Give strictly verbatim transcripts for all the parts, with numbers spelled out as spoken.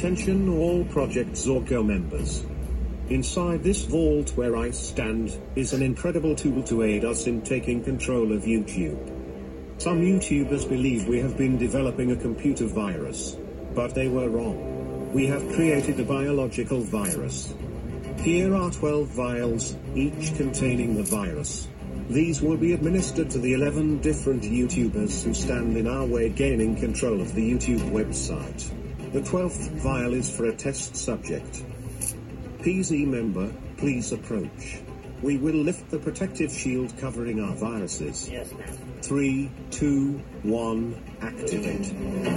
Attention all Project Zorgo members. Inside this vault where I stand is an incredible tool to aid us in taking control of YouTube. Some YouTubers believe we have been developing a computer virus, but they were wrong. We have created a biological virus. Here are twelve vials, each containing the virus. These will be administered to the eleven different YouTubers who stand in our way gaining control of the YouTube website. The twelfth vial is for a test subject. P Z member, please approach. We will lift the protective shield covering our viruses. Yes, ma'am. Three, two, one, activate.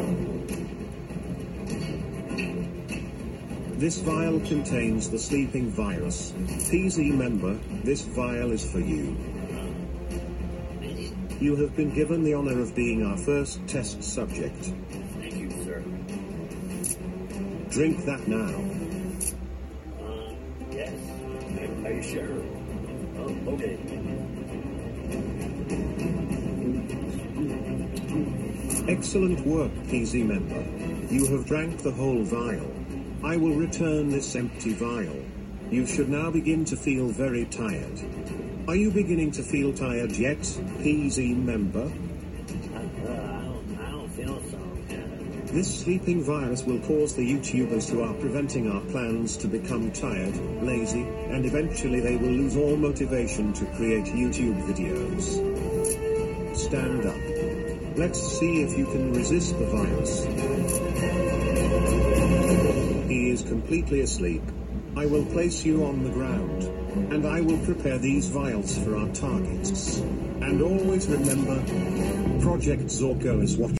This vial contains the sleeping virus. P Z member, this vial is for you. You have been given the honor of being our first test subject. Thank you, sir. Drink that now. Uh, yes. Are you sure? Oh, okay. Excellent work, P Z member. You have drank the whole vial. I will return this empty vial. You should now begin to feel very tired. Are you beginning to feel tired yet, P Z member? Uh, uh, I don't, I don't feel so. Yeah. This sleeping virus will cause the YouTubers who are preventing our plans to become tired, lazy, and eventually they will lose all motivation to create YouTube videos. Stand up. Let's see if you can resist the virus. He is completely asleep. I will place you on the ground, and I will prepare these vials for our targets. And always remember, Project Zorgo is watching.